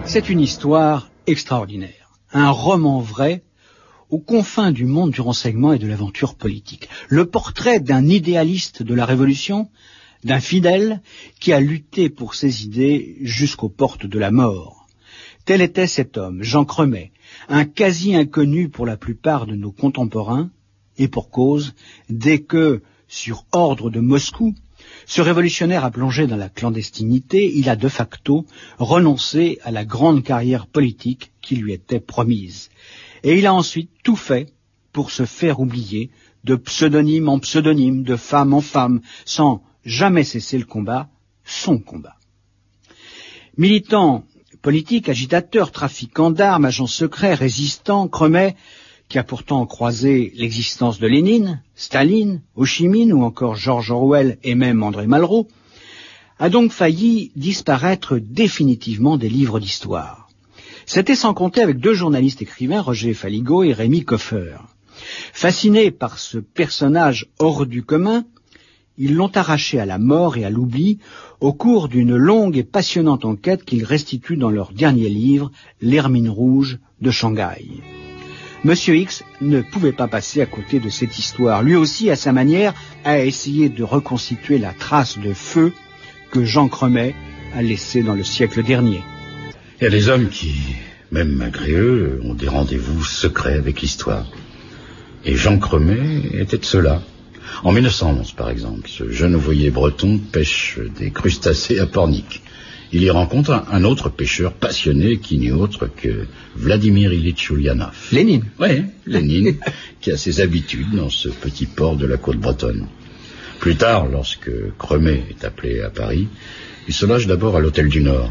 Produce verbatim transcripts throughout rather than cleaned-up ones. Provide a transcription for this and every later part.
C'est une histoire extraordinaire, un roman vrai aux confins du monde du renseignement et de l'aventure politique. Le portrait d'un idéaliste de la Révolution, d'un fidèle qui a lutté pour ses idées jusqu'aux portes de la mort. Tel était cet homme, Jean Cremet, un quasi-inconnu pour la plupart de nos contemporains, et pour cause, dès que, sur ordre de Moscou, ce révolutionnaire a plongé dans la clandestinité, il a de facto renoncé à la grande carrière politique qui lui était promise. Et il a ensuite tout fait pour se faire oublier, de pseudonyme en pseudonyme, de femme en femme, sans jamais cesser le combat, son combat. Militant politique, agitateur, trafiquant d'armes, agent secret, résistant, Cremet, qui a pourtant croisé l'existence de Lénine, Staline, Ho Chi Minh ou encore George Orwell et même André Malraux, a donc failli disparaître définitivement des livres d'histoire. C'était sans compter avec deux journalistes écrivains, Roger Faligot et Rémi Koffer. Fascinés par ce personnage hors du commun, ils l'ont arraché à la mort et à l'oubli au cours d'une longue et passionnante enquête qu'ils restituent dans leur dernier livre, L'Hermine rouge de Shanghai. Monsieur X ne pouvait pas passer à côté de cette histoire. Lui aussi, à sa manière, a essayé de reconstituer la trace de feu que Jean Cremet a laissée dans le siècle dernier. Il y a des hommes qui, même malgré eux, ont des rendez-vous secrets avec l'histoire. Et Jean Cremet était de ceux-là. En mille neuf cent onze, par exemple, ce jeune ouvrier breton pêche des crustacés à Pornic. Il y rencontre un, un autre pêcheur passionné qui n'est autre que Vladimir Ilitch Ulyanov. Lénine. Oui, Lénine, qui a ses habitudes dans ce petit port de la côte bretonne. Plus tard, lorsque Cremet est appelé à Paris, il se loge d'abord à l'Hôtel du Nord.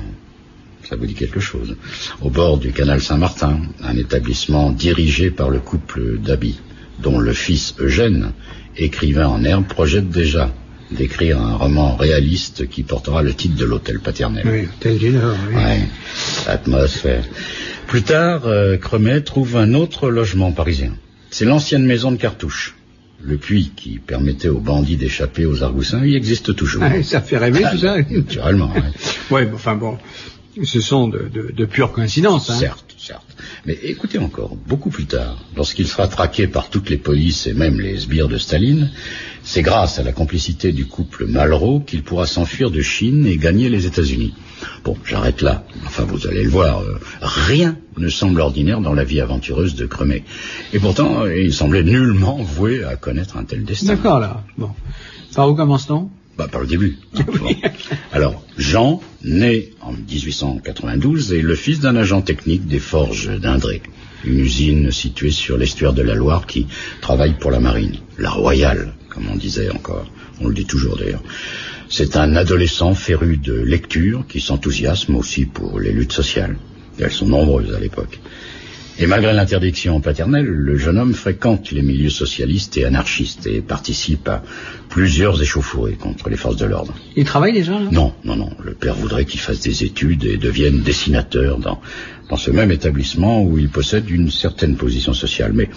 Ça vous dit quelque chose. Au bord du canal Saint-Martin, un établissement dirigé par le couple d'Aby, dont le fils Eugène, écrivain en herbe, projette déjà d'écrire un roman réaliste qui portera le titre de l'hôtel paternel. Oui, l'Hôtel du Nord, oui. Ouais, atmosphère. Plus tard, euh, Cremet trouve un autre logement parisien. C'est l'ancienne maison de Cartouche. Le puits qui permettait aux bandits d'échapper aux Argoussins, il existe toujours. Ah, ça fait rêver ah, tout ça. Naturellement, oui. Ouais, enfin bon, ce sont de, de, de pures coïncidences. Hein. Certes, certes. Mais écoutez encore, beaucoup plus tard, lorsqu'il sera traqué par toutes les polices et même les sbires de Staline, c'est grâce à la complicité du couple Malraux qu'il pourra s'enfuir de Chine et gagner les États-Unis. Bon, j'arrête là. Enfin, vous allez le voir, euh, rien ne semble ordinaire dans la vie aventureuse de Cremet. Et pourtant, il semblait nullement voué à connaître un tel destin. D'accord, là. Bon. Par où commence-t-on ? Bah, par le début. Bon. Alors, Jean, né en dix-huit cent quatre-vingt-douze, est le fils d'un agent technique des forges d'Indré, une usine située sur l'estuaire de la Loire qui travaille pour la marine, la Royale, comme on disait encore. On le dit toujours d'ailleurs. C'est un adolescent féru de lecture qui s'enthousiasme aussi pour les luttes sociales. Et elles sont nombreuses à l'époque. Et malgré l'interdiction paternelle, le jeune homme fréquente les milieux socialistes et anarchistes et participe à plusieurs échauffourées contre les forces de l'ordre. Il travaille déjà là ? Non, non, non. Le père voudrait qu'il fasse des études et devienne dessinateur dans, dans ce même établissement où il possède une certaine position sociale. Mais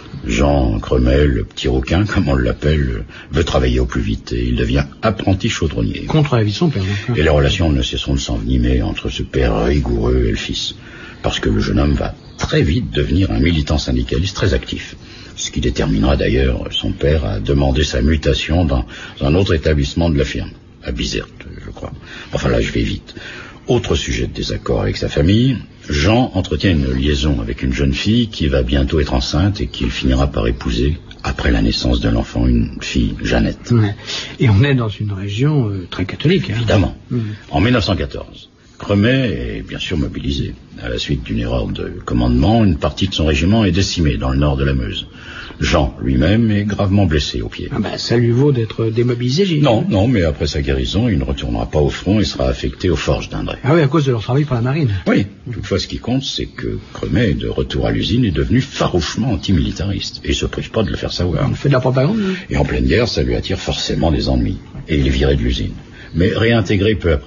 Jean Cremet, le petit rouquin, comme on l'appelle, veut travailler au plus vite et il devient apprenti chaudronnier. Contre la vie de son père. Donc. Et les relations ne cesseront de s'envenimer entre ce père rigoureux et le fils. Parce que le jeune homme va très vite devenir un militant syndicaliste très actif. Ce qui déterminera d'ailleurs son père à demander sa mutation dans un autre établissement de la firme, à Bizerte, je crois. Enfin là, je vais vite. Autre sujet de désaccord avec sa famille, Jean entretient une liaison avec une jeune fille qui va bientôt être enceinte et qu'il finira par épouser après la naissance de l'enfant, une fille, Jeannette. Ouais. Et on est dans une région euh, très catholique. Hein. Évidemment. Mmh. En mille neuf cent quatorze. Cremet est bien sûr mobilisé. À la suite d'une erreur de commandement, une partie de son régiment est décimée dans le nord de la Meuse. Jean lui-même est gravement blessé au pied. Ah ben, ça lui vaut d'être démobilisé, j'ai dit. Non, non, mais après sa guérison, il ne retournera pas au front et sera affecté aux forges d'Indré. Ah oui, à cause de leur travail pour la marine. Oui, toutefois ce qui compte, c'est que Cremet, de retour à l'usine, est devenu farouchement antimilitariste. Et il se prive pas de le faire savoir. Il fait de la propagande. Hein. Et en pleine guerre, ça lui attire forcément des ennuis. Et il est viré de l'usine. Mais réintégré peu après.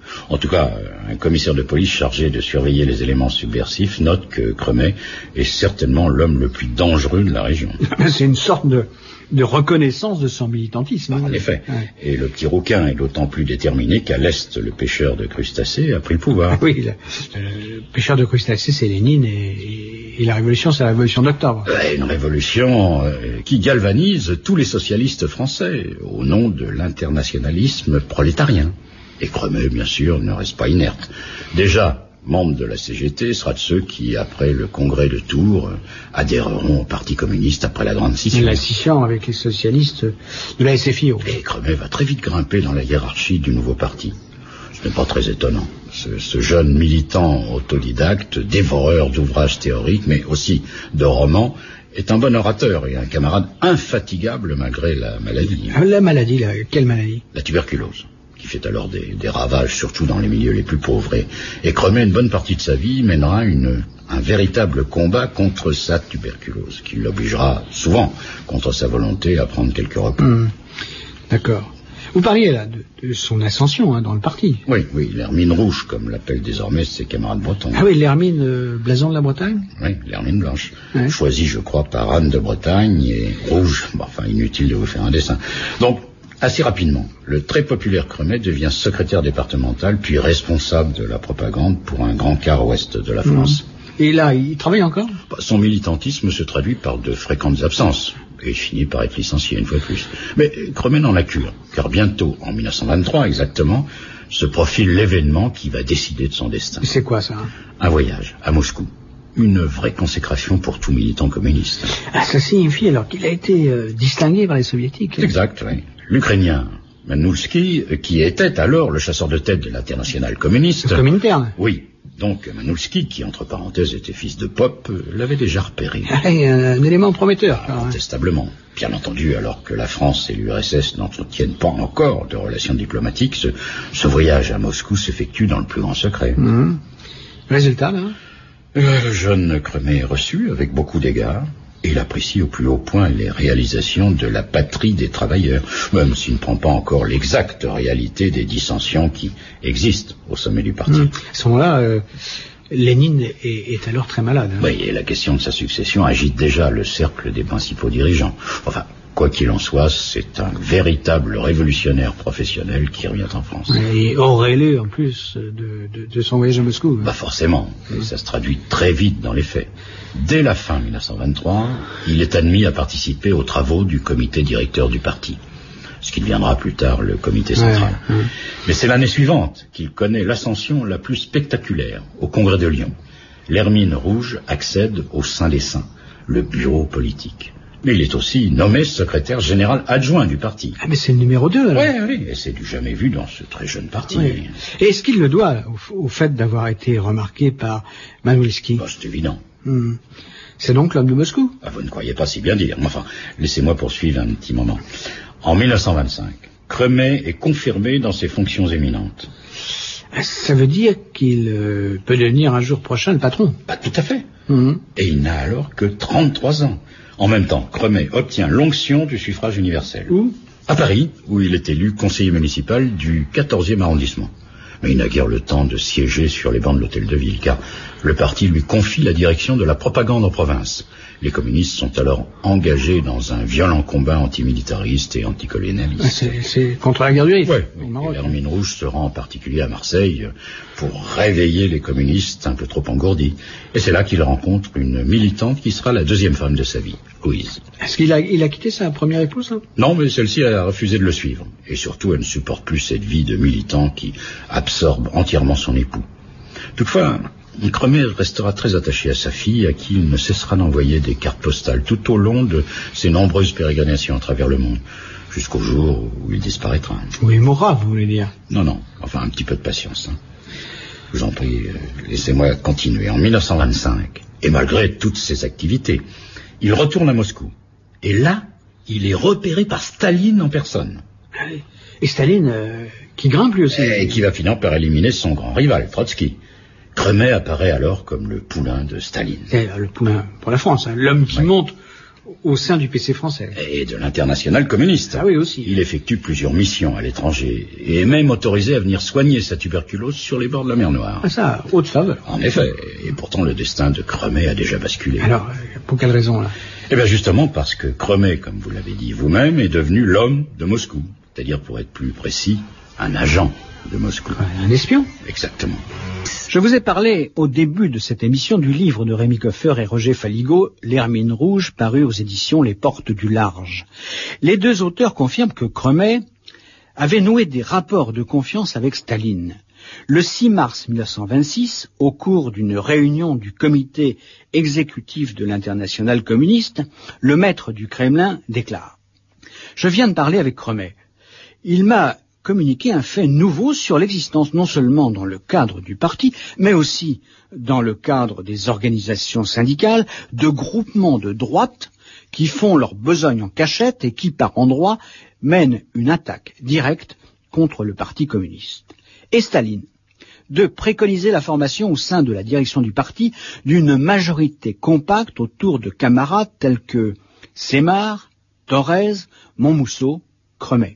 En tout cas, un commissaire de police chargé de surveiller les éléments subversifs note que Cremet est certainement l'homme le plus dangereux de la région. C'est une sorte de, de reconnaissance de son militantisme. En effet. Ouais. Et le petit rouquin est d'autant plus déterminé qu'à l'Est, le pêcheur de crustacés a pris le pouvoir. Ah oui, le, le pêcheur de crustacés, c'est Lénine, et, et la révolution, c'est la révolution d'octobre. Ouais, une révolution euh, qui galvanise tous les socialistes français au nom de l'internationalisme prolétarien. Et Cremet, bien sûr, ne reste pas inerte. Déjà, membre de la C G T, sera de ceux qui, après le congrès de Tours, adhéreront au Parti communiste après la grande scission. La scission avec les socialistes de la S F I O. Et Cremet va très vite grimper dans la hiérarchie du nouveau parti. Ce n'est pas très étonnant. Ce, ce jeune militant autodidacte, dévoreur d'ouvrages théoriques, mais aussi de romans, est un bon orateur et un camarade infatigable malgré la maladie. La maladie, la, quelle maladie? La tuberculose, qui fait alors des, des ravages, surtout dans les milieux les plus pauvres. Et, et Cremet, une bonne partie de sa vie, mènera une, un véritable combat contre sa tuberculose, qui l'obligera souvent, contre sa volonté, à prendre quelques repos. Mmh. D'accord. Vous parliez là de, de son ascension hein, dans le parti. Oui, oui, l'hermine rouge, comme l'appellent désormais ses camarades bretons. Ah oui, l'hermine euh, blason de la Bretagne. Oui, l'hermine blanche. Ouais. Choisie, je crois, par Anne de Bretagne, et rouge, bon, enfin, inutile de vous faire un dessin. Donc, assez rapidement, le très populaire Cremet devient secrétaire départemental, puis responsable de la propagande pour un grand quart ouest de la France. Mmh. Et là, il travaille encore? Son militantisme se traduit par de fréquentes absences. Et il finit par être licencié une fois de plus. Mais Cremet n'en a cure, car bientôt, en mille neuf cent vingt-trois exactement, se profile l'événement qui va décider de son destin. C'est quoi ça? Un voyage à Moscou. Une vraie consécration pour tout militant communiste. Ah, ça signifie alors qu'il a été euh, distingué par les soviétiques. Exact, oui. L'Ukrainien Manulski, qui était alors le chasseur de tête de l'internationale communiste... Le Comintern. Oui. Donc Manulski, qui entre parenthèses était fils de Pope, l'avait déjà repéré. Ah, un, un élément prometteur. Ah, incontestablement. Bien entendu, alors que la France et l'U R S S n'entretiennent pas encore de relations diplomatiques, ce, ce voyage à Moscou s'effectue dans le plus grand secret. Mmh. Résultat, là euh, Le jeune Cremet est reçu avec beaucoup d'égards. Et il apprécie au plus haut point les réalisations de la patrie des travailleurs, même s'il ne prend pas encore l'exacte réalité des dissensions qui existent au sommet du parti. Mmh. À ce moment-là, euh, Lénine est, est alors très malade. Hein. Oui, et la question de sa succession agite déjà le cercle des principaux dirigeants. Enfin, quoi qu'il en soit, c'est un véritable révolutionnaire professionnel qui revient en France. Et Aurélie, en plus, de, de, de son voyage à Moscou. Hein. Bah forcément, et ça se traduit très vite dans les faits. Dès la fin mille neuf cent vingt-trois, il est admis à participer aux travaux du comité directeur du parti, ce qui deviendra plus tard le comité central. Ouais, ouais. Mais c'est l'année suivante qu'il connaît l'ascension la plus spectaculaire au Congrès de Lyon. L'hermine rouge accède au Saint des Saints, le bureau politique. Mais il est aussi nommé secrétaire général adjoint du parti. Ah, mais c'est le numéro deux, alors. Oui, oui, et c'est du jamais vu dans ce très jeune parti. Oui. Et est-ce qu'il le doit au, au fait d'avoir été remarqué par Manulski? Bah, c'est évident. Hmm. C'est donc l'homme de Moscou? Ah, vous ne croyez pas si bien dire. Mais enfin, laissez-moi poursuivre un petit moment. En mille neuf cent vingt-cinq, Cremet est confirmé dans ses fonctions éminentes. Ça veut dire qu'il euh, peut devenir un jour prochain le patron? Pas tout à fait. Hmm. Et il n'a alors que trente-trois ans. En même temps, Cremet obtient l'onction du suffrage universel. Où? À Paris, où il est élu conseiller municipal du quatorzième arrondissement. Mais il n'a guère le temps de siéger sur les bancs de l'hôtel de ville, car le parti lui confie la direction de la propagande en province. Les communistes sont alors engagés dans un violent combat antimilitariste et anticolonialiste. Ah, c'est, c'est contre la guerre du Rif. Oui, l'hermine rouge se rend en particulier à Marseille pour réveiller les communistes un peu trop engourdis. Et c'est là qu'il rencontre une militante qui sera la deuxième femme de sa vie, Louise. Est-ce qu'il a, il a quitté sa première épouse, hein? Non, mais celle-ci a refusé de le suivre. Et surtout, elle ne supporte plus cette vie de militant qui absorbe entièrement son époux. Toutefois, Cremet restera très attaché à sa fille, à qui il ne cessera d'envoyer des cartes postales tout au long de ses nombreuses pérégrinations à travers le monde, jusqu'au jour où il disparaîtra. Où il mourra, vous voulez dire? Non, non, enfin un petit peu de patience. Hein. Je vous en prie, euh, laissez-moi continuer. En mille neuf cent vingt-cinq, et malgré toutes ses activités, il retourne à Moscou. Et là, il est repéré par Staline en personne. Et Staline, euh, qui grimpe lui aussi. Et qui va finir par éliminer son grand rival, Trotsky. Cremet apparaît alors comme le poulain de Staline. Et le poulain pour la France, hein, l'homme qui ouais. monte Au sein du P C français. Et de l'internationale communiste. Ah oui, aussi. Il effectue plusieurs missions à l'étranger et est même autorisé à venir soigner sa tuberculose sur les bords de la mer Noire. Ah ça, haute faveur. En effet, et pourtant le destin de Cremet a déjà basculé. Alors, pour quelle raison, là? Eh bien justement parce que Cremet, comme vous l'avez dit vous-même, est devenu l'homme de Moscou. C'est-à-dire, pour être plus précis, un agent de Moscou. Un espion? Exactement. Je vous ai parlé au début de cette émission du livre de Rémi Coeffer et Roger Faligot, L'Hermine Rouge, paru aux éditions Les Portes du Large. Les deux auteurs confirment que Cremet avait noué des rapports de confiance avec Staline. Le six mars mille neuf cent vingt-six, au cours d'une réunion du comité exécutif de l'Internationale communiste, le maître du Kremlin déclare « Je viens de parler avec Cremet. Il m'a communiqué un fait nouveau sur l'existence non seulement dans le cadre du parti, mais aussi dans le cadre des organisations syndicales, de groupements de droite qui font leur besogne en cachette et qui, par endroits, mènent une attaque directe contre le parti communiste. Et Staline, de préconiser la formation au sein de la direction du parti d'une majorité compacte autour de camarades tels que Sémar, Thorez, Montmousseau, Cremet.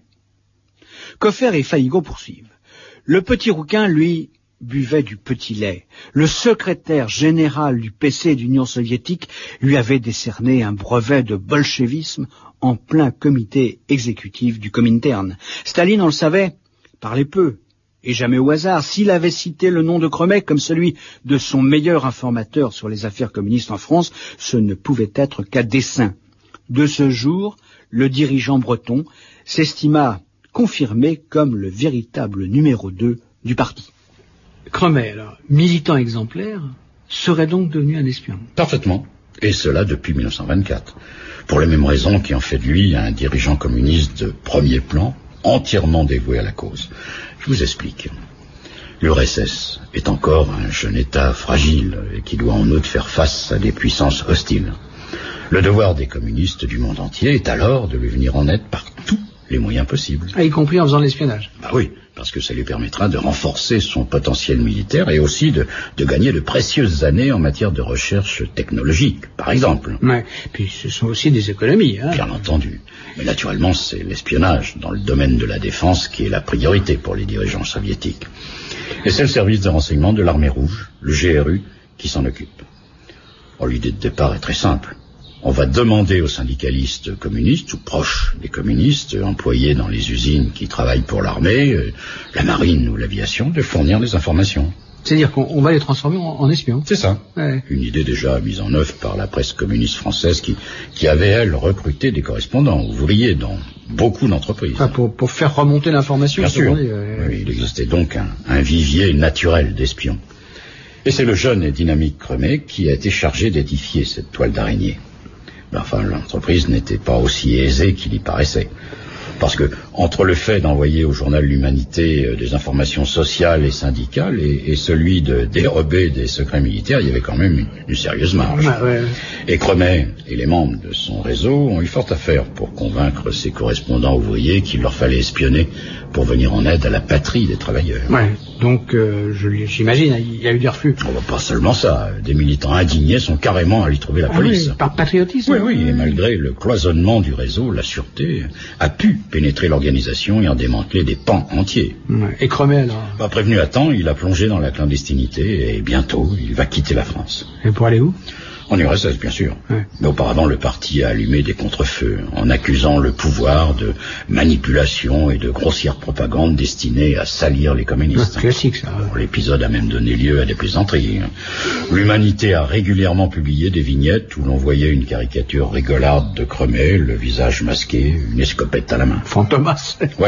Coeffer et Faligot poursuivent. Le petit rouquin, lui, buvait du petit lait. Le secrétaire général du P C d'Union soviétique lui avait décerné un brevet de bolchevisme en plein comité exécutif du Comintern. Staline, on le savait, parlait peu, et jamais au hasard. S'il avait cité le nom de Cremet comme celui de son meilleur informateur sur les affaires communistes en France, ce ne pouvait être qu'à dessein. De ce jour, le dirigeant breton s'estima confirmé comme le véritable numéro deux du parti. Cremet, alors, militant exemplaire, serait donc devenu un espion. Parfaitement. Et cela depuis mille neuf cent vingt-quatre. Pour les mêmes raisons qui ont fait de lui un dirigeant communiste de premier plan, entièrement dévoué à la cause. Je vous explique. L'U R S S est encore un jeune État fragile et qui doit en outre faire face à des puissances hostiles. Le devoir des communistes du monde entier est alors de lui venir en aide par tous les moyens possibles. Ah, y compris en faisant de l'espionnage. Bah oui, parce que ça lui permettra de renforcer son potentiel militaire et aussi de, de gagner de précieuses années en matière de recherche technologique, par exemple. Ouais, puis ce sont aussi des économies, hein. Bien entendu. Mais naturellement, c'est l'espionnage dans le domaine de la défense qui est la priorité pour les dirigeants soviétiques. Et c'est le service de renseignement de l'armée rouge, le G R U, qui s'en occupe. Oh, l'idée de départ est très simple. On va demander aux syndicalistes communistes ou proches des communistes employés dans les usines qui travaillent pour l'armée, euh, la marine ou l'aviation de fournir des informations. C'est-à-dire qu'on va les transformer en, en espions. C'est ça. Ouais. Une idée déjà mise en œuvre par la presse communiste française qui, qui avait, elle, recruté des correspondants ouvriers dans beaucoup d'entreprises. Enfin, pour, pour faire remonter l'information. Bien sûr. Dit, ouais. Oui, il existait donc un, un vivier naturel d'espions. Et c'est le jeune et dynamique Cremet qui a été chargé d'édifier cette toile d'araignée. Mais enfin, l'entreprise n'était pas aussi aisée qu'il y paraissait. Parce que, entre le fait d'envoyer au journal L'Humanité euh, des informations sociales et syndicales et, et celui de dérober des secrets militaires, il y avait quand même une, une sérieuse marge. Ah, ouais. Et Cremet et les membres de son réseau ont eu fort à faire pour convaincre ses correspondants ouvriers qu'il leur fallait espionner pour venir en aide à la patrie des travailleurs. Ouais. Donc, euh, je, j'imagine, il y a eu des refus. Oh, bah, pas seulement ça. Des militants indignés sont carrément allés trouver la ah, police. Oui, par patriotisme. Oui, oui, et malgré le cloisonnement du réseau, la sûreté a pu pénétrer l'organisation et en démanteler des pans entiers. Ouais. Et Cremet, alors? Pas prévenu à temps, il a plongé dans la clandestinité et bientôt, il va quitter la France. Et pour aller où? En U R S S, bien sûr. Ouais. Mais auparavant, le parti a allumé des contrefeux en accusant le pouvoir de manipulation et de grossière propagande destinée à salir les communistes. Ouais, classique, ça. Bon, l'épisode a même donné lieu à des plaisanteries. L'Humanité a régulièrement publié des vignettes où l'on voyait une caricature rigolarde de Cremet, le visage masqué, une escopette à la main. Fantomas. Oui.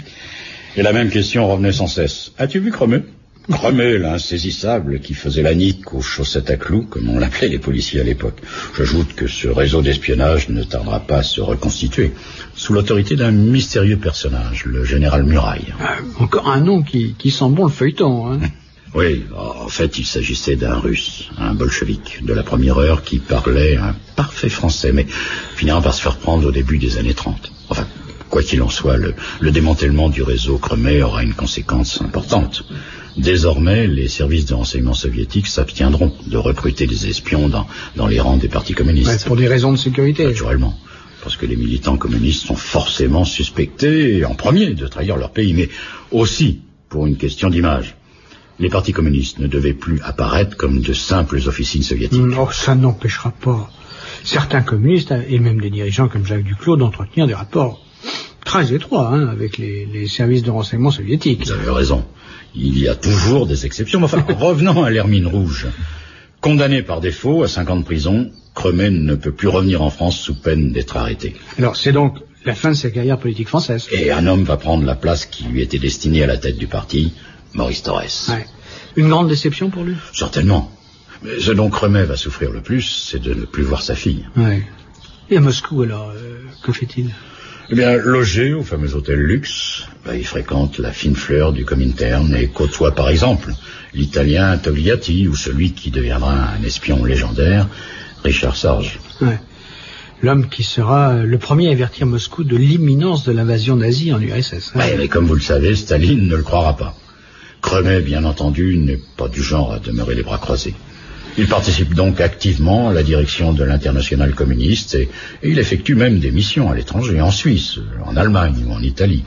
Et la même question revenait sans cesse. As-tu vu Cremet? Cremet, l'insaisissable, qui faisait la nique aux chaussettes à clous, comme on l'appelait les policiers à l'époque. J'ajoute que ce réseau d'espionnage ne tardera pas à se reconstituer, sous l'autorité d'un mystérieux personnage, le général Muraille. Ah, encore un nom qui, qui sent bon le feuilleton, hein. Oui, en fait, il s'agissait d'un Russe, un bolchevique, de la première heure qui parlait un parfait français, mais finira par se faire prendre au début des années trente. Enfin, quoi qu'il en soit, le, le démantèlement du réseau Cremet aura une conséquence importante. Désormais, les services de renseignement soviétiques s'abstiendront de recruter des espions dans, dans les rangs des partis communistes. Ouais, pour des raisons de sécurité. Naturellement. Parce que les militants communistes sont forcément suspectés, en premier, de trahir leur pays, mais aussi pour une question d'image. Les partis communistes ne devaient plus apparaître comme de simples officines soviétiques. Oh, ça n'empêchera pas certains communistes, et même des dirigeants comme Jacques Duclos, d'entretenir des rapports très étroits hein, avec les, les services de renseignement soviétiques. Vous avez raison. Il y a toujours des exceptions. Mais enfin, revenons à l'Hermine Rouge. Condamné par défaut à cinq ans de prison, Cremet ne peut plus revenir en France sous peine d'être arrêté. Alors, c'est donc la fin de sa carrière politique française. Et un homme va prendre la place qui lui était destinée à la tête du parti, Maurice Thorez. Ouais. Une grande déception pour lui? Certainement. Mais ce dont Cremet va souffrir le plus, c'est de ne plus voir sa fille. Ouais. Et à Moscou, alors, euh, que fait-il? Eh bien, logé au fameux hôtel Luxe, bah, il fréquente la fine fleur du Comintern et côtoie par exemple l'italien Togliatti ou celui qui deviendra un espion légendaire, Richard Sorge. Ouais. L'homme qui sera le premier à avertir Moscou de l'imminence de l'invasion nazie en U R S S. Hein. Ouais, mais comme vous le savez, Staline ne le croira pas. Cremet, bien entendu, n'est pas du genre à demeurer les bras croisés. Il participe donc activement à la direction de l'internationale communiste et, et il effectue même des missions à l'étranger, en Suisse, en Allemagne ou en Italie.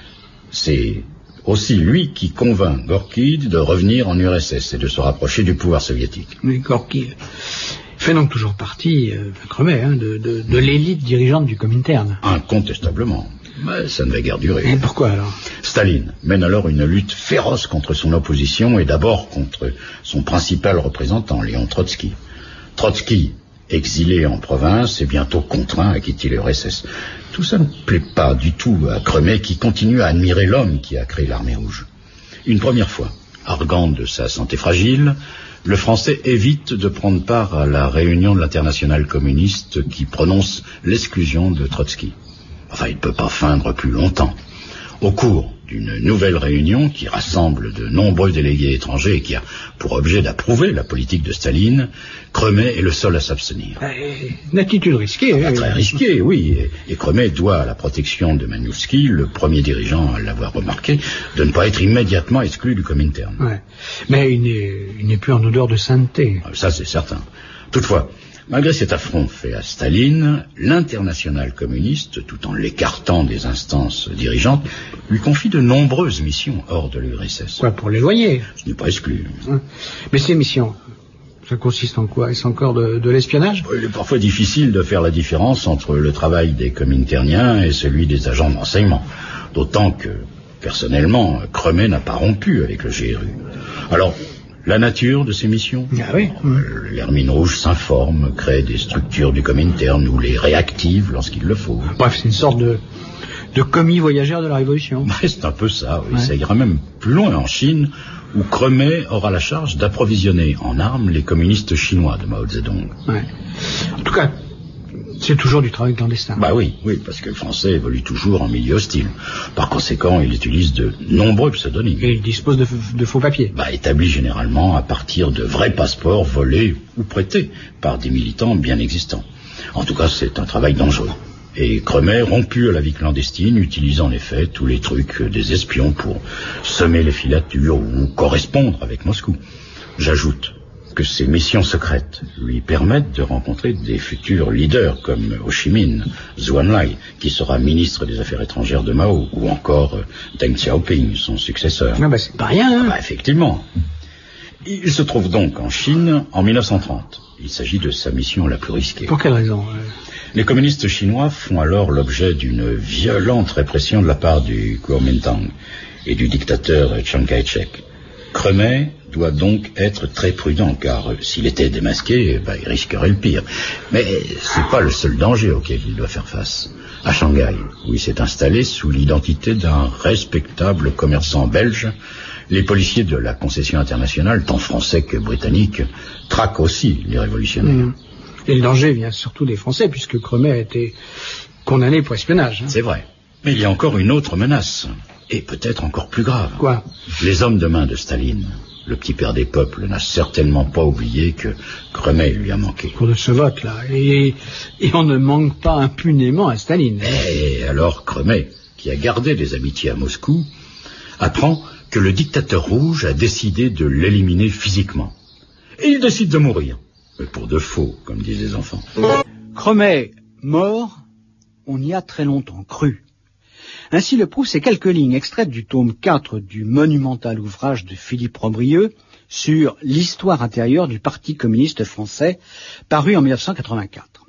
C'est aussi lui qui convainc Gorky de revenir en U R S S et de se rapprocher du pouvoir soviétique. Mais Gorky fait donc toujours partie, euh, Cremet, hein, de, de, de l'élite dirigeante du Comintern. Incontestablement. Mais ça ne va guère durer. Et pourquoi alors? Staline mène alors une lutte féroce contre son opposition et d'abord contre son principal représentant, Léon Trotsky. Trotsky, exilé en province, est bientôt contraint à quitter l'U R S S. Tout ça ne plaît pas du tout à Cremet qui continue à admirer l'homme qui a créé l'armée rouge. Une première fois, arguant de sa santé fragile, le Français évite de prendre part à la réunion de l'internationale communiste qui prononce l'exclusion de Trotsky. Enfin, il ne peut pas feindre plus longtemps. Au cours d'une nouvelle réunion qui rassemble de nombreux délégués étrangers et qui a pour objet d'approuver la politique de Staline, Cremet est le seul à s'abstenir. Une attitude risquée. Ah, très risquée, oui. Et, et Cremet doit à la protection de Manouski, le premier dirigeant à l'avoir remarqué, de ne pas être immédiatement exclu du Comintern. Ouais. Mais il n'est, il n'est plus en odeur de sainteté. Ça, c'est certain. Toutefois, malgré cet affront fait à Staline, l'internationale communiste, tout en l'écartant des instances dirigeantes, lui confie de nombreuses missions hors de l'U R S S. Quoi, pour l'éloigner? Ce n'est pas exclu. Hein. Mais ces missions, ça consiste en quoi? Est-ce encore de, de l'espionnage? Il est parfois difficile de faire la différence entre le travail des Cominterniens et celui des agents de renseignement. D'autant que, personnellement, Cremet n'a pas rompu avec le G R U. Alors, la nature de ces missions? Ah oui. Mmh. L'Hermine Rouge s'informe, crée des structures du Comintern ou les réactive lorsqu'il le faut. Bref, c'est une sorte de, de commis voyageur de la Révolution. Ouais, c'est un peu ça, oui. Ouais. Ça ira même plus loin en Chine, où Cremet aura la charge d'approvisionner en armes les communistes chinois de Mao Zedong. Ouais. En tout cas, c'est toujours du travail clandestin. Bah oui, oui, parce que le français évolue toujours en milieu hostile. Par conséquent, il utilise de nombreux pseudonymes. Et il dispose de, de faux papiers. Bah, établis généralement à partir de vrais passeports volés ou prêtés par des militants bien existants. En tout cas, c'est un travail dangereux. Et Cremet, rompu à la vie clandestine, utilise en effet tous les trucs des espions pour semer les filatures ou correspondre avec Moscou. J'ajoute que ces missions secrètes lui permettent de rencontrer des futurs leaders comme Ho Chi Minh, Zhou Enlai, qui sera ministre des Affaires étrangères de Mao, ou encore Deng Xiaoping, son successeur. Ah bah c'est pas rien, hein. Ah bah effectivement. Il se trouve donc en Chine en mille neuf cent trente. Il s'agit de sa mission la plus risquée. Pour quelle raison? Les communistes chinois font alors l'objet d'une violente répression de la part du Kuomintang et du dictateur Chiang Kai-shek. Cremet doit donc être très prudent, car euh, s'il était démasqué, bah, il risquerait le pire. Mais c'est pas le seul danger auquel il doit faire face. À Shanghai, où il s'est installé sous l'identité d'un respectable commerçant belge, les policiers de la concession internationale, tant français que britanniques, traquent aussi les révolutionnaires. Mmh. Et le danger vient surtout des Français, puisque Cremet a été condamné pour espionnage. Hein. C'est vrai. Mais il y a encore une autre menace, et peut-être encore plus grave. Quoi? Les hommes de main de Staline. Le petit père des peuples n'a certainement pas oublié que Cremet lui a manqué. Pour de ce vote-là. Et, et on ne manque pas impunément à Staline. Et alors Cremet, qui a gardé des amitiés à Moscou, apprend que le dictateur rouge a décidé de l'éliminer physiquement. Et il décide de mourir. Mais pour de faux, comme disent les enfants. Cremet mort, on y a très longtemps cru. Ainsi le prouvent ces quelques lignes extraites du tome quatre du monumental ouvrage de Philippe Robrieux sur l'histoire intérieure du Parti communiste français, paru en mille neuf cent quatre-vingt-quatre.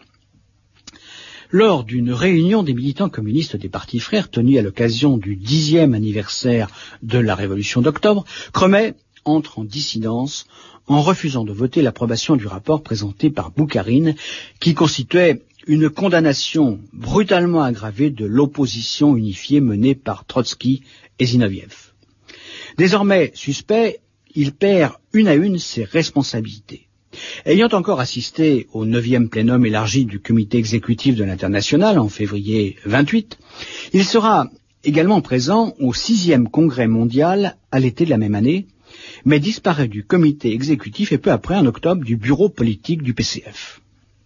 Lors d'une réunion des militants communistes des partis frères tenue à l'occasion du dixième anniversaire de la Révolution d'octobre, Cremet entre en dissidence en refusant de voter l'approbation du rapport présenté par Boukharine, qui constituait une condamnation brutalement aggravée de l'opposition unifiée menée par Trotsky et Zinoviev. Désormais suspect, il perd une à une ses responsabilités. Ayant encore assisté au neuvième plénum élargi du comité exécutif de l'Internationale en février vingt-huit, il sera également présent au sixième congrès mondial à l'été de la même année, mais disparaît du comité exécutif et peu après, en octobre, du bureau politique du P C F.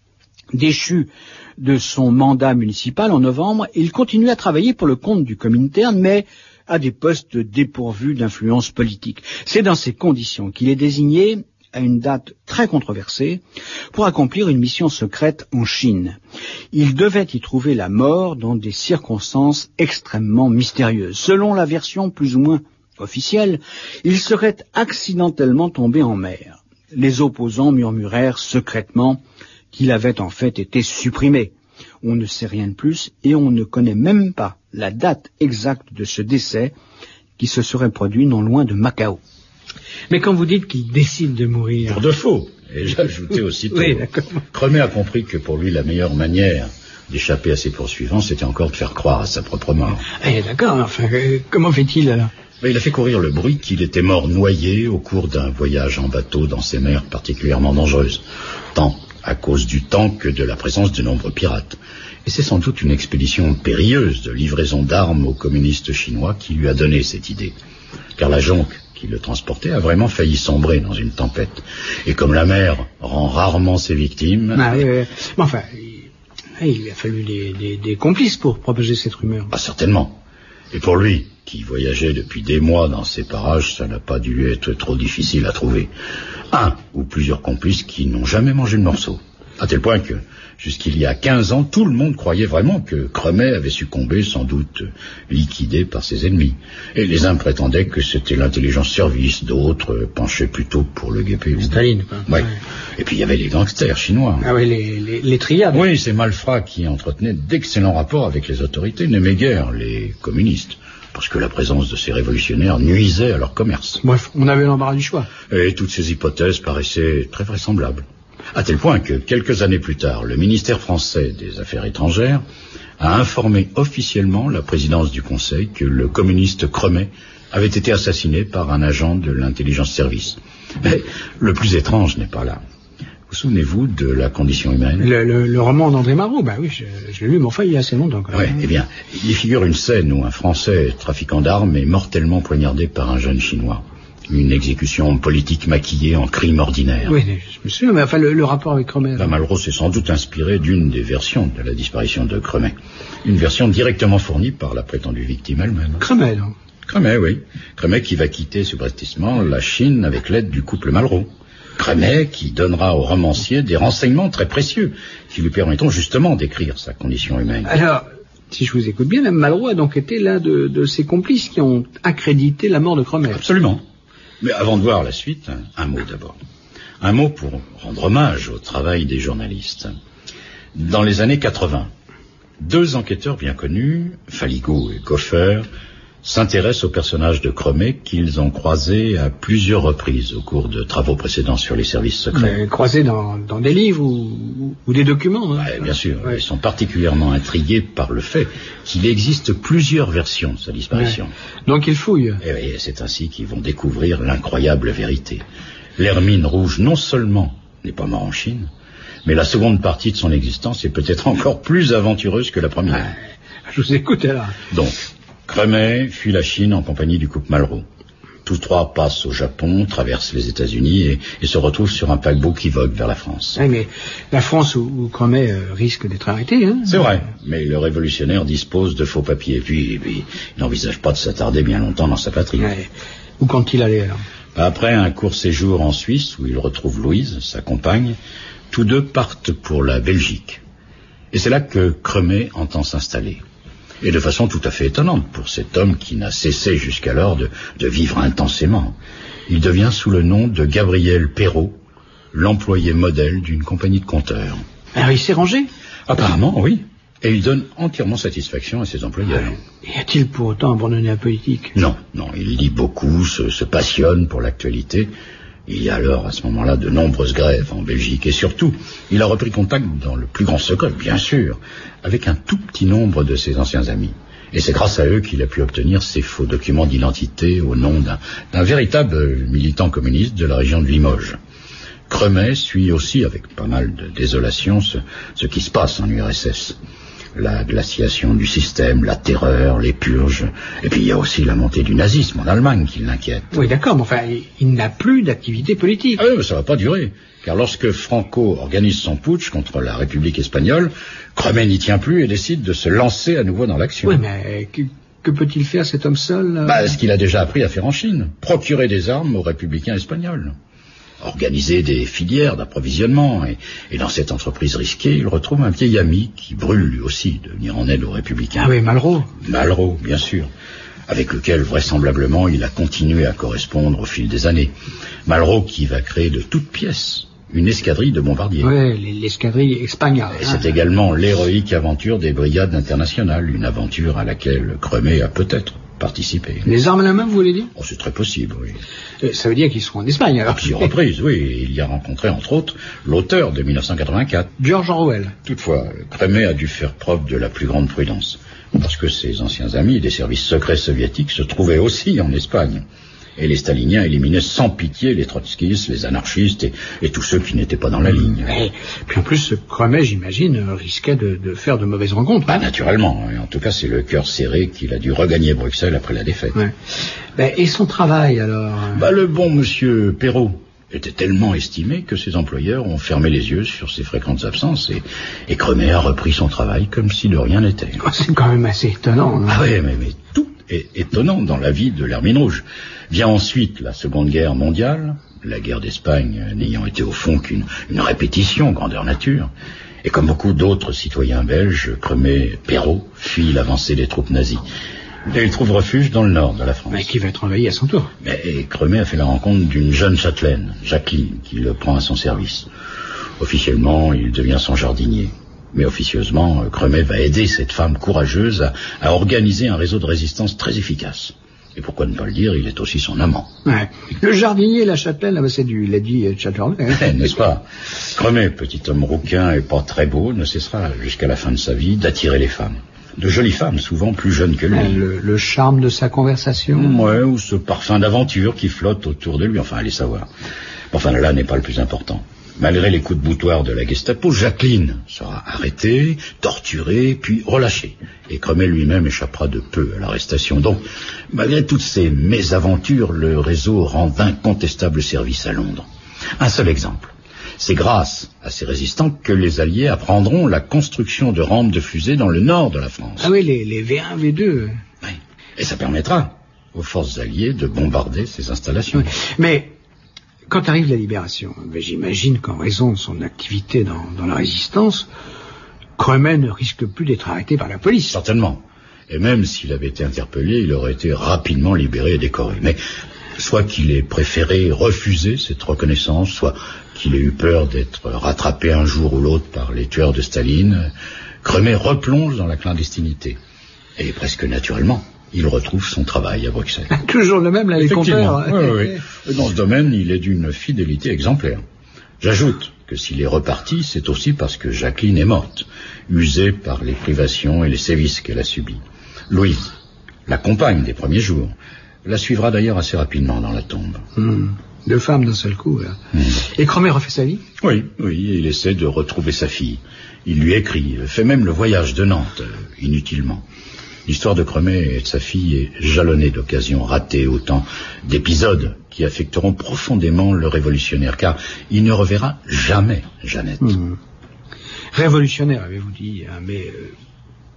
Déchu de son mandat municipal en novembre, il continue à travailler pour le compte du Comintern, mais à des postes dépourvus d'influence politique. C'est dans ces conditions qu'il est désigné, à une date très controversée, pour accomplir une mission secrète en Chine. Il devait y trouver la mort dans des circonstances extrêmement mystérieuses. Selon la version plus ou moins officielle, il serait accidentellement tombé en mer. Les opposants murmurèrent secrètement qu'il avait en fait été supprimé. On ne sait rien de plus et on ne connaît même pas la date exacte de ce décès qui se serait produit non loin de Macao. Mais quand vous dites qu'il décide de mourir... Pour de faux. Et j'ajoutais aussitôt, oui, Cremet a compris que pour lui la meilleure manière d'échapper à ses poursuivants, c'était encore de faire croire à sa propre mort. Eh, d'accord, enfin, euh, comment fait-il alors? Il a fait courir le bruit qu'il était mort noyé au cours d'un voyage en bateau dans ces mers particulièrement dangereuses, tant à cause du temps que de la présence de nombreux pirates. Et c'est sans doute une expédition périlleuse de livraison d'armes aux communistes chinois qui lui a donné cette idée. Car la jonque qui le transportait a vraiment failli sombrer dans une tempête. Et comme la mer rend rarement ses victimes... Ah, euh, mais enfin, il, il a fallu des, des, des complices pour propager cette rumeur. Ah, certainement. Et pour lui, qui voyageait depuis des mois dans ces parages, ça n'a pas dû être trop difficile à trouver. Un ou plusieurs complices qui n'ont jamais mangé de morceau. À tel point que, jusqu'il y a quinze ans, tout le monde croyait vraiment que Cremet avait succombé, sans doute liquidé par ses ennemis. Et les uns prétendaient que c'était l'intelligence service, d'autres penchaient plutôt pour le guépé. Staline, quoi. Ouais. Et puis il y avait les gangsters chinois. Ah oui, les, les, les triades. Oui, ces malfrats qui entretenaient d'excellents rapports avec les autorités n'aimaient guère les communistes, parce que la présence de ces révolutionnaires nuisait à leur commerce. Bref, on avait l'embarras du choix. Et toutes ces hypothèses paraissaient très vraisemblables. À tel point que, quelques années plus tard, le ministère français des Affaires étrangères a informé officiellement la présidence du Conseil que le communiste Cremet avait été assassiné par un agent de l'intelligence service. Mais le plus étrange n'est pas là. Vous souvenez-vous de La condition humaine? Le, le, le roman d'André Malraux, bah oui, je, je l'ai lu, mais enfin, il y a assez longtemps quand même. Ouais, eh bien, il y figure une scène où un Français trafiquant d'armes est mortellement poignardé par un jeune Chinois. Une exécution politique maquillée en crime ordinaire. Oui, je me souviens, mais enfin, le, le rapport avec Cremet... Ben, Malraux s'est sans doute inspiré d'une des versions de la disparition de Cremet. Une version directement fournie par la prétendue victime elle-même. Cremet, donc. Cremet, oui. Cremet qui va quitter subrepticement la Chine avec l'aide du couple Malraux. Cremet qui donnera au romancier des renseignements très précieux qui lui permettront justement d'écrire sa condition humaine. Alors, si je vous écoute bien, Malraux a donc été l'un de, de ses complices qui ont accrédité la mort de Cremet. Absolument. Mais avant de voir la suite, un mot d'abord. Un mot pour rendre hommage au travail des journalistes. Dans les années quatre-vingts, deux enquêteurs bien connus, Faligot et Koffer, s'intéressent au personnage de Cremet qu'ils ont croisé à plusieurs reprises au cours de travaux précédents sur les services secrets. Mais croisé dans, dans des livres ou, ou des documents. Hein. Ouais, bien sûr, ouais. Ils sont particulièrement intrigués par le fait qu'il existe plusieurs versions de sa disparition. Ouais. Donc ils fouillent. Et, et c'est ainsi qu'ils vont découvrir l'incroyable vérité. L'Hermine Rouge non seulement n'est pas mort en Chine, mais la seconde partie de son existence est peut-être encore plus aventureuse que la première. Ouais. Je vous écoute alors. Donc, Cremet fuit la Chine en compagnie du couple Malraux. Tous trois passent au Japon, traversent les États-Unis et, et se retrouvent sur un paquebot qui vogue vers la France. Oui, mais la France où, où Cremet euh, risque d'être arrêté, hein. C'est vrai, mais le révolutionnaire dispose de faux papiers. Et puis, et puis il n'envisage pas de s'attarder bien longtemps dans sa patrie. Ouais. Où compte-t-il aller alors? Après un court séjour en Suisse, où il retrouve Louise, sa compagne, tous deux partent pour la Belgique. Et c'est là que Cremet entend s'installer. Et de façon tout à fait étonnante pour cet homme qui n'a cessé jusqu'alors de, de vivre intensément. Il devient sous le nom de Gabriel Perrault, l'employé modèle d'une compagnie de compteurs. Alors il s'est rangé? Apparemment, oui. Et il donne entièrement satisfaction à ses employeurs. Et a-t-il pour autant abandonné la politique? Non, non, il lit beaucoup, se, se passionne pour l'actualité. Il y a alors, à ce moment-là, de nombreuses grèves en Belgique. Et surtout, il a repris contact dans le plus grand secret, bien sûr, avec un tout petit nombre de ses anciens amis. Et c'est grâce à eux qu'il a pu obtenir ces faux documents d'identité au nom d'un, d'un véritable militant communiste de la région de Limoges. Cremet suit aussi, avec pas mal de désolation, ce, ce qui se passe en U R S S. La glaciation du système, la terreur, les purges, et puis il y a aussi la montée du nazisme en Allemagne qui l'inquiète. Oui, d'accord, mais enfin, il, il n'a plus d'activité politique. Ah oui, mais ça va pas durer, car lorsque Franco organise son putsch contre la République espagnole, Cremet n'y tient plus et décide de se lancer à nouveau dans l'action. Oui, mais que, que peut-il faire cet homme seul euh... Bah, ce qu'il a déjà appris à faire en Chine, procurer des armes aux républicains espagnols. Organiser des filières d'approvisionnement, et, et dans cette entreprise risquée, il retrouve un vieil ami qui brûle lui aussi de venir en aide aux républicains. Ah oui, Malraux. Malraux, bien sûr, avec lequel vraisemblablement il a continué à correspondre au fil des années. Malraux qui va créer de toutes pièces une escadrille de bombardiers. Oui, l'escadrille espagnole. Et c'est également l'héroïque aventure des brigades internationales, une aventure à laquelle Cremet a peut-être participé. Les armes à la main, vous voulez dire? Oh, c'est très possible, oui. Et ça veut dire qu'ils seront en Espagne, alors? À plusieurs reprises, oui. Il y a rencontré, entre autres, l'auteur de mille neuf cent quatre-vingt-quatre. George Orwell. Toutefois, Cremet a dû faire preuve de la plus grande prudence, parce que ses anciens amis des services secrets soviétiques se trouvaient aussi en Espagne. Et les staliniens éliminaient sans pitié les trotskistes, les anarchistes et, et tous ceux qui n'étaient pas dans la ligne. Et puis en plus, Cremet, j'imagine, risquait de, de faire de mauvaises rencontres. Bah, naturellement. Et en tout cas, c'est le cœur serré qu'il a dû regagner Bruxelles après la défaite. Ouais. Ben, et son travail, alors? Bah, le bon monsieur Perrault était tellement estimé que ses employeurs ont fermé les yeux sur ses fréquentes absences et, et Cremet a repris son travail comme si de rien n'était. Oh, c'est quand même assez étonnant. Non? Ah oui, mais, mais tout est étonnant dans la vie de l'Hermine Rouge. Vient ensuite la Seconde Guerre mondiale, la guerre d'Espagne n'ayant été au fond qu'une une répétition grandeur nature. Et comme beaucoup d'autres citoyens belges, Cremet Perrault fuit l'avancée des troupes nazies. Et il trouve refuge dans le nord de la France. Mais qui va être envahi à son tour. Mais Cremet a fait la rencontre d'une jeune châtelaine, Jacqueline, qui le prend à son service. Officiellement, il devient son jardinier. Mais officieusement, Cremet va aider cette femme courageuse à, à organiser un réseau de résistance très efficace. Et pourquoi ne pas le dire, il est aussi son amant. Ouais. Le jardinier, la châtelaine, c'est du Lady Chatterley. Hein. N'est-ce pas? Cremet, petit homme rouquin et pas très beau, ne cessera jusqu'à la fin de sa vie d'attirer les femmes. De jolies femmes, souvent plus jeunes que lui. Le, le charme de sa conversation. Ouais, ou ce parfum d'aventure qui flotte autour de lui. Enfin, allez savoir. Enfin, là n'est pas le plus important. Malgré les coups de boutoir de la Gestapo, Jacqueline sera arrêtée, torturée, puis relâchée. Et Cremet lui-même échappera de peu à l'arrestation. Donc, malgré toutes ces mésaventures, le réseau rend d'incontestables services à Londres. Un seul exemple. C'est grâce à ces résistants que les Alliés apprendront la construction de rampes de fusées dans le nord de la France. Ah oui, les, les V un, V deux. Oui. Et ça permettra aux forces alliées de bombarder ces installations. Oui. Mais quand arrive la libération, j'imagine qu'en raison de son activité dans, dans la résistance, Cremet ne risque plus d'être arrêté par la police. Certainement. Et même s'il avait été interpellé, il aurait été rapidement libéré et décoré. Mais soit qu'il ait préféré refuser cette reconnaissance, soit qu'il ait eu peur d'être rattrapé un jour ou l'autre par les tueurs de Staline, Cremet replonge dans la clandestinité. Et presque naturellement, il retrouve son travail à Bruxelles. Toujours le même, là, les compteurs. Oui, oui, oui. Dans ce domaine, il est d'une fidélité exemplaire. J'ajoute que s'il est reparti, c'est aussi parce que Jacqueline est morte, usée par les privations et les sévices qu'elle a subis. Louise, la compagne des premiers jours, la suivra d'ailleurs assez rapidement dans la tombe. Mmh. Deux femmes d'un seul coup. Là. Mmh. Et Cremet refait sa vie? Oui, oui, il essaie de retrouver sa fille. Il lui écrit, fait même le voyage de Nantes, euh, inutilement. L'histoire de Cremet et de sa fille est jalonnée d'occasions ratées, autant d'épisodes qui affecteront profondément le révolutionnaire, car il ne reverra jamais Jeannette. Mmh. Révolutionnaire, avez-vous dit, hein, mais euh,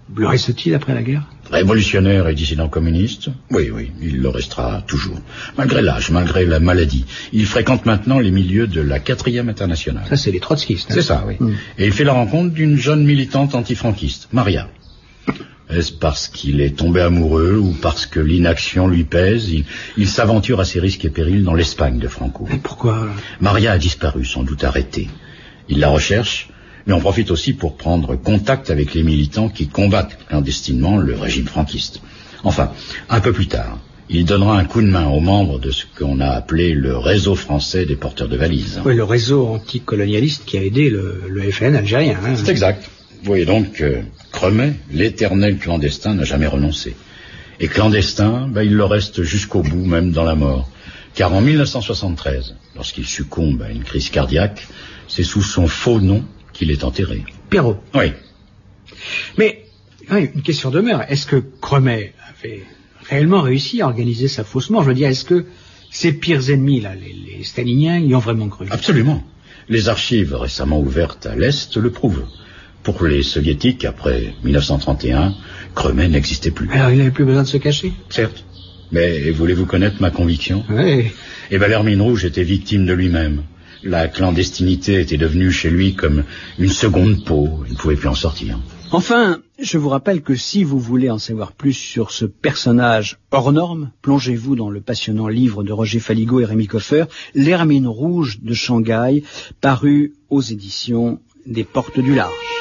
Le reste-t-il après la guerre? Révolutionnaire et dissident communiste? Oui, oui, il le restera toujours. Malgré l'âge, malgré la maladie. Il fréquente maintenant les milieux de la quatrième internationale. Ça, c'est les trotskistes. Hein. C'est ça, oui. Mm. Et il fait la rencontre d'une jeune militante antifranquiste, Maria. Est-ce parce qu'il est tombé amoureux ou parce que l'inaction lui pèse? Il, il s'aventure à ses risques et périls dans l'Espagne de Franco. Et pourquoi? Maria a disparu, sans doute arrêtée. Il la recherche, mais on profite aussi pour prendre contact avec les militants qui combattent clandestinement le régime franquiste. Enfin, un peu plus tard, il donnera un coup de main aux membres de ce qu'on a appelé le réseau français des porteurs de valises. Oui, le réseau anticolonialiste qui a aidé le, le F N algérien. Hein. C'est exact. Vous voyez donc que Cremet, l'éternel clandestin, n'a jamais renoncé. Et clandestin, ben, il le reste jusqu'au bout, même dans la mort. Car en mille neuf cent soixante-treize, lorsqu'il succombe à une crise cardiaque, c'est sous son faux nom qu'il est enterré. Perrault. Oui. Mais, oui, une question demeure. Est-ce que Cremet avait réellement réussi à organiser ça faussement? Je veux dire, est-ce que ses pires ennemis, là, les, les staliniens, y ont vraiment cru? Absolument. Les archives récemment ouvertes à l'Est le prouvent. Pour les soviétiques, après mille neuf cent trente et un, Cremet n'existait plus. Alors il n'avait plus besoin de se cacher? Certes. Mais voulez-vous connaître ma conviction? Oui. Eh bien, l'Hermine Rouge était victime de lui-même. La clandestinité était devenue chez lui comme une seconde peau. Il ne pouvait plus en sortir. Enfin, je vous rappelle que si vous voulez en savoir plus sur ce personnage hors norme, plongez-vous dans le passionnant livre de Roger Faligot et Rémi Koffer, L'Hermine Rouge de Shanghai, paru aux éditions des Portes du Large.